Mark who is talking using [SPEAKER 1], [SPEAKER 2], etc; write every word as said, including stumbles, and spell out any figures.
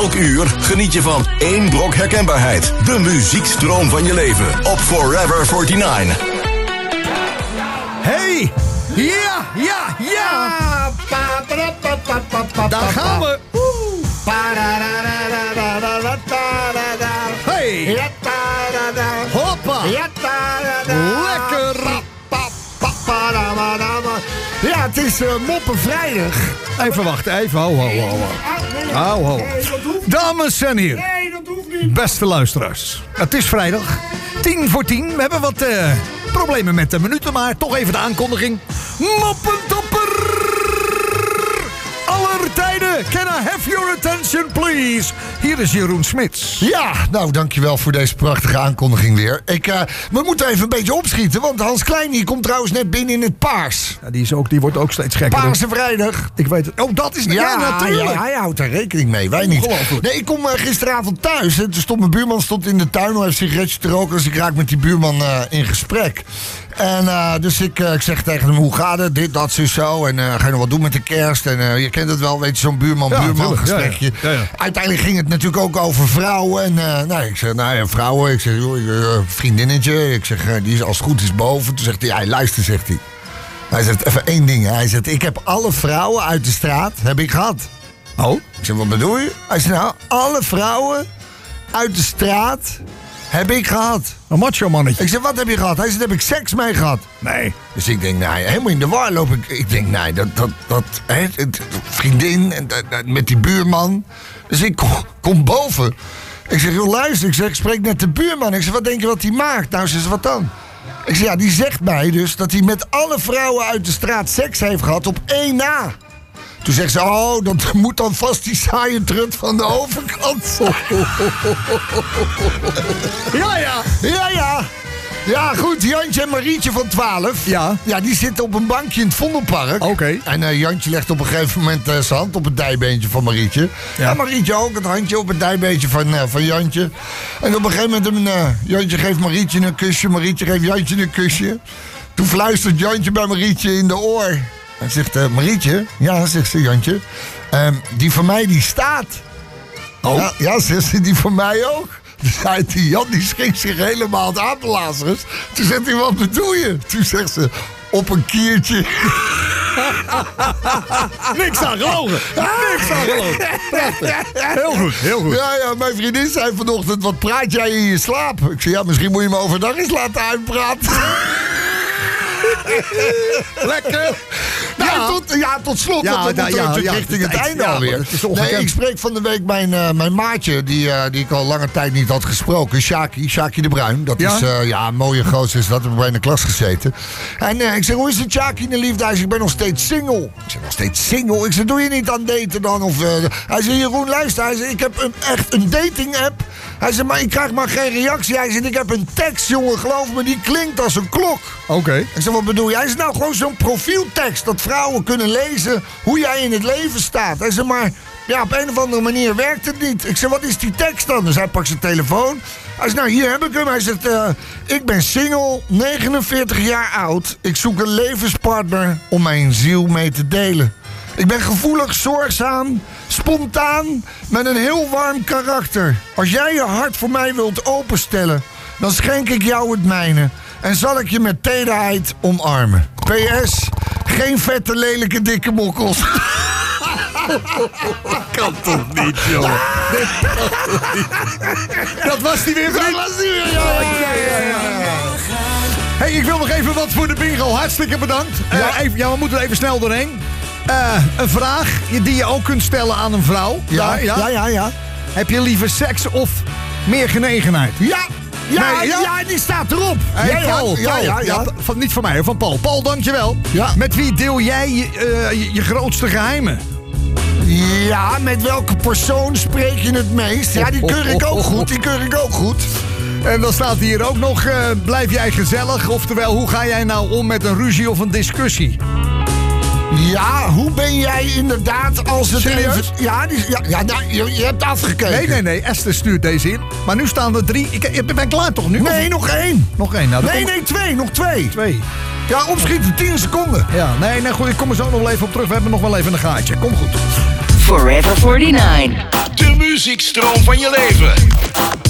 [SPEAKER 1] Elk uur geniet je van één brok herkenbaarheid. De muziekstroom van je leven op Forever forty-nine.
[SPEAKER 2] Hey! Ja, ja, ja! Daar gaan we! Hey! Hoppa! Lekker!
[SPEAKER 3] Ja, het is uh, Moppenvrijdag.
[SPEAKER 2] Even wachten, even. Ho, ho, ho. Ho, ho. Dames en heren, beste luisteraars. Het is vrijdag, tien voor tien. We hebben wat uh, problemen met de minuten, maar toch even de aankondiging. Moppentopper! Aller tijden, can I have your attention, please? Hier is Jeroen Smits.
[SPEAKER 3] Ja, nou, dankjewel voor deze prachtige aankondiging weer. Ik, uh, we moeten even een beetje opschieten, want Hans Klein die komt trouwens net binnen in het paars.
[SPEAKER 2] Ja, die, is ook, die wordt ook steeds gekker.
[SPEAKER 3] Paarse vrijdag.
[SPEAKER 2] Ik weet het. Oh, dat is... Ja,
[SPEAKER 3] ja
[SPEAKER 2] natuurlijk.
[SPEAKER 3] Ja, hij houdt daar rekening mee, wij niet. Nee, ik kom uh, gisteravond thuis. En toen stond mijn buurman stond in de tuin om even een sigaretje te roken. Dus ik raak met die buurman uh, in gesprek. En uh, dus ik, uh, ik zeg tegen hem, hoe gaat het? Dit, dat, zo, zo. En uh, ga je nog wat doen met de kerst? En uh, je kent het wel, weet je, zo'n buurman-buurman ja, gesprekje. Ja, ja. Ja, ja. Uiteindelijk ging het natuurlijk ook over vrouwen. En uh, nou, ik zeg, nou ja, vrouwen. Ik zeg, joh, uh, vriendinnetje. Ik zeg, uh, die is als het goed is boven. Toen zegt hij, ja, luister, zegt hij. Hij zegt, even één ding. Hij zegt, ik heb alle vrouwen uit de straat, heb ik gehad.
[SPEAKER 2] Oh?
[SPEAKER 3] Ik zeg, wat bedoel je? Hij zegt, nou, alle vrouwen uit de straat heb ik gehad.
[SPEAKER 2] Een macho mannetje.
[SPEAKER 3] Ik zeg, wat heb je gehad? Hij zegt, heb ik seks mee gehad?
[SPEAKER 2] Nee.
[SPEAKER 3] Dus ik denk, nee, helemaal in de war loop ik. Ik denk, nee, dat, dat, dat, hè, het, vriendin en dat, dat, met die buurman. Dus ik kom, kom boven. Ik zeg, joh, luister, ik zeg, ik spreek net de buurman. Ik zeg, wat denk je wat hij maakt? Nou, ze zegt, wat dan? Ik zeg, ja, die zegt mij dus dat hij met alle vrouwen uit de straat seks heeft gehad op één na. Toen zegt ze, oh, dat moet dan vast die saaie trut van de overkant.
[SPEAKER 2] Ja, ja.
[SPEAKER 3] Ja, ja. Ja, goed, Jantje en Marietje van twaalf.
[SPEAKER 2] Ja.
[SPEAKER 3] Ja, die zitten op een bankje in het Vondelpark.
[SPEAKER 2] Oké. Okay.
[SPEAKER 3] En uh, Jantje legt op een gegeven moment uh, zijn hand op het dijbeentje van Marietje. Ja. En Marietje ook, het handje op het dijbeentje van, uh, van Jantje. En op een gegeven moment, een, uh, Jantje geeft Marietje een kusje, Marietje geeft Jantje een kusje. Toen fluistert Jantje bij Marietje in de oor. En zegt, uh, Marietje, ja, zegt ze, Jantje, uh, die van mij die staat.
[SPEAKER 2] Oh?
[SPEAKER 3] Ja, ja, zegt ze, die van mij ook. Dus hij, die Jan die schrikt zich helemaal het aan de Lazarus. Toen zegt hij, wat bedoel je? Toen zegt ze, op een kiertje.
[SPEAKER 2] Niks aan gelogen. Niks aan gelogen. Prachtig. Heel goed, heel goed.
[SPEAKER 3] Ja, ja, mijn vriendin zei vanochtend, wat praat jij in je slaap? Ik zei, ja, misschien moet je me overdag eens laten uitpraten.
[SPEAKER 2] Lekker.
[SPEAKER 3] Nou,
[SPEAKER 2] ja.
[SPEAKER 3] Tot, ja, tot slot,
[SPEAKER 2] ja,
[SPEAKER 3] want we moeten
[SPEAKER 2] ja,
[SPEAKER 3] natuurlijk
[SPEAKER 2] ja,
[SPEAKER 3] richting het
[SPEAKER 2] ja,
[SPEAKER 3] einde
[SPEAKER 2] ja,
[SPEAKER 3] alweer.
[SPEAKER 2] Het is
[SPEAKER 3] nee, ik spreek van de week mijn, uh, mijn maatje, die, uh, die ik al lange tijd niet had gesproken. Shaki, Shaki de Bruin. Dat
[SPEAKER 2] ja?
[SPEAKER 3] is uh, ja, een mooie gozer, is dat. We hebben bij in de klas gezeten. En uh, ik zeg, hoe is het, Shaki, in de liefde? Hij zegt, ik ben nog steeds single. Ik zeg, nog steeds single? Ik zeg, doe je niet aan daten dan? Of, uh, hij zegt, Jeroen, luister. Hij zegt, ik heb een, echt een dating app. Hij zegt, maar ik krijg maar geen reactie. Hij zegt, ik heb een tekst, jongen, geloof me, die klinkt als een klok.
[SPEAKER 2] Oké. Okay.
[SPEAKER 3] Ik zeg, wat bedoel je? Hij zegt, nou, gewoon zo'n profieltekst, dat vrouwen kunnen lezen hoe jij in het leven staat. Hij zegt, maar ja, op een of andere manier werkt het niet. Ik zeg, wat is die tekst dan? Dus hij pakt zijn telefoon. Hij zegt, nou, hier heb ik hem. Hij zegt, uh, ik ben single, negenenveertig jaar oud. Ik zoek een levenspartner om mijn ziel mee te delen. Ik ben gevoelig, zorgzaam, spontaan, met een heel warm karakter. Als jij je hart voor mij wilt openstellen, dan schenk ik jou het mijne. En zal ik je met tederheid omarmen. P S. Geen vette, lelijke, dikke mokkels.
[SPEAKER 2] Kan toch niet, joh. Dat was die weer, vriend.
[SPEAKER 3] Dat was die weer, ja, ja, ja, ja.
[SPEAKER 2] Hey, ik wil nog even wat voor de bingo. Hartstikke bedankt. Uh, ja. Even, ja, we moeten er even snel doorheen. Uh, een vraag die je ook kunt stellen aan een vrouw.
[SPEAKER 3] Ja, ja, ja, ja, ja.
[SPEAKER 2] Heb je liever seks of meer genegenheid?
[SPEAKER 3] Ja. Ja,
[SPEAKER 2] nee, ja?
[SPEAKER 3] ja, die staat erop.
[SPEAKER 2] Hey,
[SPEAKER 3] ja, ja,
[SPEAKER 2] Paul,
[SPEAKER 3] ja,
[SPEAKER 2] Paul.
[SPEAKER 3] ja, ja.
[SPEAKER 2] ja van, niet van mij, van Paul. Paul, dankjewel.
[SPEAKER 3] Ja.
[SPEAKER 2] Met wie deel jij je, uh, je, je grootste geheimen?
[SPEAKER 3] Ja, met welke persoon spreek je het meest? Ja, die keur ik ook goed, die keur ik ook goed.
[SPEAKER 2] En dan staat hier ook nog, uh, blijf jij gezellig? Oftewel, hoe ga jij nou om met een ruzie of een discussie?
[SPEAKER 3] Ja, hoe ben jij inderdaad als het
[SPEAKER 2] Serieus?
[SPEAKER 3] even... Ja, die, ja, ja nou, je, je hebt afgekeken.
[SPEAKER 2] Nee, nee, nee. Esther stuurt deze in. Maar nu staan er drie. Ik, ik ben klaar toch nu?
[SPEAKER 3] Nee,
[SPEAKER 2] of...
[SPEAKER 3] nog één.
[SPEAKER 2] Nog één. Nou,
[SPEAKER 3] nee,
[SPEAKER 2] kom...
[SPEAKER 3] nee, twee. Nog twee.
[SPEAKER 2] Twee.
[SPEAKER 3] Ja, opschieten. tien seconden.
[SPEAKER 2] Ja, nee, nee, goed. Ik kom er zo nog wel even op terug. We hebben nog wel even een gaatje. Kom goed.
[SPEAKER 4] Forever forty-nine.
[SPEAKER 1] De muziekstroom van je leven.